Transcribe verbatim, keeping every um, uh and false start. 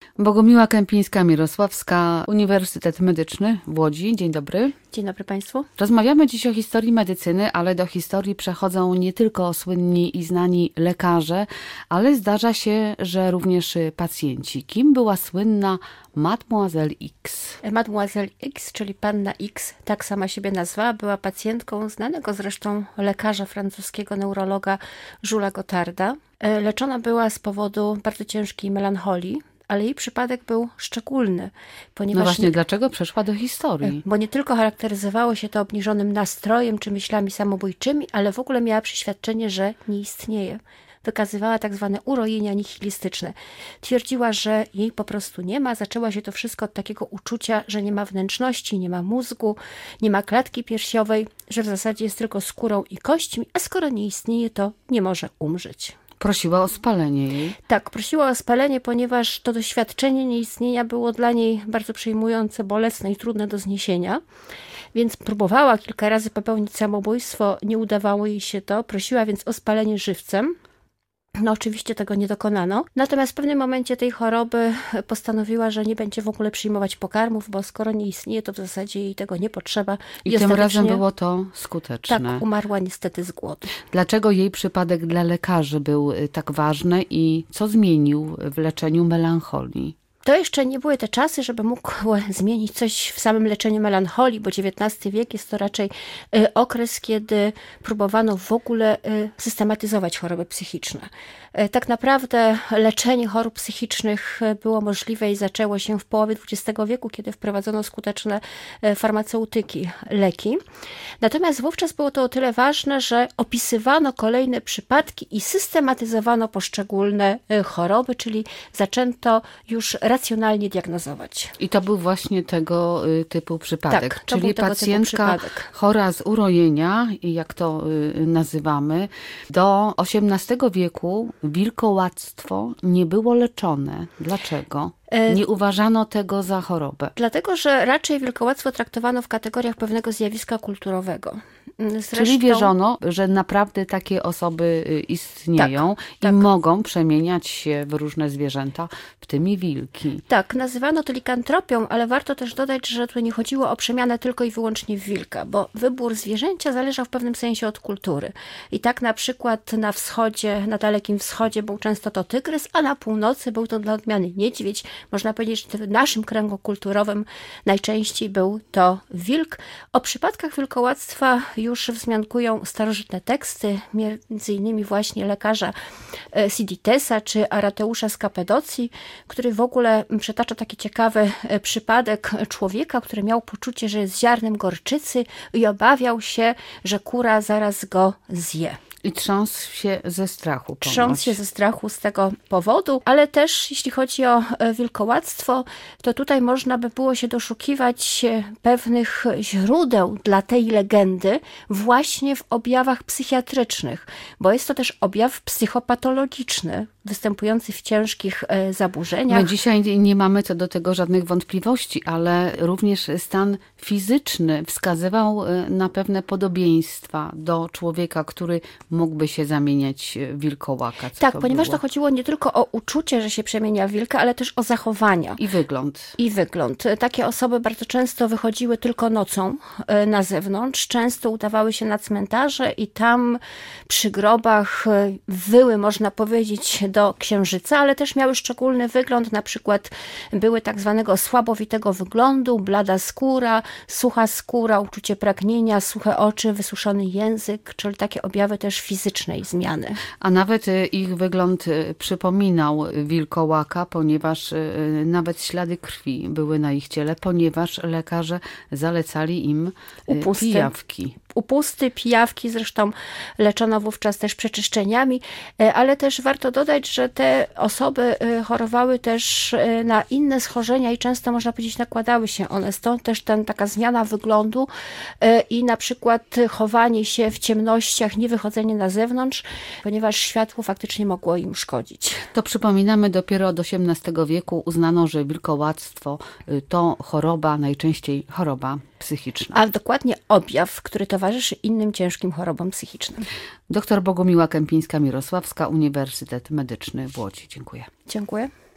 Bogumiła Kępińska-Mirosławska, Uniwersytet Medyczny w Łodzi. Dzień dobry. Dzień dobry Państwu. Rozmawiamy dziś o historii medycyny, ale do historii przechodzą nie tylko słynni i znani lekarze, ale zdarza się, że również pacjenci. Kim była słynna Mademoiselle X? Mademoiselle X, czyli Panna X, tak sama siebie nazwała, była pacjentką znanego zresztą lekarza francuskiego, neurologa Julesa Gotarda. Leczona była z powodu bardzo ciężkiej melancholii, ale jej przypadek był szczególny. Ponieważ no właśnie, nie, dlaczego przeszła do historii? Bo nie tylko charakteryzowało się to obniżonym nastrojem czy myślami samobójczymi, ale w ogóle miała przeświadczenie, że nie istnieje. Wykazywała tak zwane urojenia nihilistyczne. Twierdziła, że jej po prostu nie ma. Zaczęła się to wszystko od takiego uczucia, że nie ma wnętrzności, nie ma mózgu, nie ma klatki piersiowej, że w zasadzie jest tylko skórą i kośćmi, a skoro nie istnieje, to nie może umrzeć. Prosiła o spalenie jej. Tak, prosiła o spalenie, ponieważ to doświadczenie nieistnienia było dla niej bardzo przejmujące, bolesne i trudne do zniesienia. Więc próbowała kilka razy popełnić samobójstwo, nie udawało jej się to. Prosiła więc o spalenie żywcem. No oczywiście tego nie dokonano. Natomiast w pewnym momencie tej choroby postanowiła, że nie będzie w ogóle przyjmować pokarmów, bo skoro nie istnieje, to w zasadzie jej tego nie potrzeba. I, I tym razem było to skuteczne. Tak, umarła niestety z głodu. Dlaczego jej przypadek dla lekarzy był tak ważny i co zmienił w leczeniu melancholii? To jeszcze nie były te czasy, żeby mógł zmienić coś w samym leczeniu melancholii, bo dziewiętnasty wiek jest to raczej y, okres, kiedy próbowano w ogóle y, systematyzować choroby psychiczne. Y, tak naprawdę leczenie chorób psychicznych było możliwe i zaczęło się w połowie dwudziestego wieku, kiedy wprowadzono skuteczne y, farmaceutyki, leki. Natomiast wówczas było to o tyle ważne, że opisywano kolejne przypadki i systematyzowano poszczególne y, choroby, czyli zaczęto już racjonalnie diagnozować. I to był właśnie tego y, typu przypadek. Tak, czyli pacjentka chora z urojenia, jak to y, nazywamy, do osiemnastego wieku wilkołactwo nie było leczone. Dlaczego? Nie uważano tego za chorobę. Dlatego, że raczej wilkołactwo traktowano w kategoriach pewnego zjawiska kulturowego. Zresztą... Czyli wierzono, że naprawdę takie osoby istnieją tak, i tak. mogą przemieniać się w różne zwierzęta, w tym i wilki. Tak, nazywano to likantropią, ale warto też dodać, że tu nie chodziło o przemianę tylko i wyłącznie w wilka, bo wybór zwierzęcia zależał w pewnym sensie od kultury. I tak na przykład na wschodzie, na Dalekim Wschodzie był często to tygrys, a na północy był to dla odmiany niedźwiedź. Można powiedzieć, że w naszym kręgu kulturowym najczęściej był to wilk. O przypadkach wilkołactwa już wzmiankują starożytne teksty, między innymi właśnie lekarza Siditesa czy Arateusza z Kapadocji, który w ogóle przytacza taki ciekawy przypadek człowieka, który miał poczucie, że jest ziarnem gorczycy i obawiał się, że kura zaraz go zje. I trząsł się ze strachu. Trząsł się ze strachu z tego powodu, ale też jeśli chodzi o wilkołactwo, to tutaj można by było się doszukiwać pewnych źródeł dla tej legendy właśnie w objawach psychiatrycznych, bo jest to też objaw psychopatologiczny, występujący w ciężkich zaburzeniach. My dzisiaj nie mamy co do tego żadnych wątpliwości, ale również stan fizyczny wskazywał na pewne podobieństwa do człowieka, który mógłby się zamieniać w wilkołaka. Co tak, to ponieważ było? to chodziło nie tylko o uczucie, że się przemienia w wilka, ale też o zachowania. I wygląd. I wygląd. Takie osoby bardzo często wychodziły tylko nocą na zewnątrz, często udawały się na cmentarze i tam przy grobach wyły, można powiedzieć, do księżyca, ale też miały szczególny wygląd, na przykład były tak zwanego słabowitego wyglądu, blada skóra, sucha skóra, uczucie pragnienia, suche oczy, wysuszony język, czyli takie objawy też fizycznej zmiany. A nawet ich wygląd przypominał wilkołaka, ponieważ nawet ślady krwi były na ich ciele, ponieważ lekarze zalecali im upusty. pijawki. Upusty, pijawki, zresztą leczono wówczas też przeczyszczeniami, ale też warto dodać, że te osoby chorowały też na inne schorzenia i często, można powiedzieć, nakładały się one. Stąd też ten, taka zmiana wyglądu i na przykład chowanie się w ciemnościach, nie wychodzenie na zewnątrz, ponieważ światło faktycznie mogło im szkodzić. To przypominamy, dopiero od osiemnastego wieku uznano, że wilkołactwo to choroba, najczęściej choroba psychiczna. A dokładnie objaw, który towarzyszy innym ciężkim chorobom psychicznym. Doktor Bogumiła Kępińska-Mirosławska, Uniwersytet Medyczny w Łodzi. Dziękuję. Dziękuję.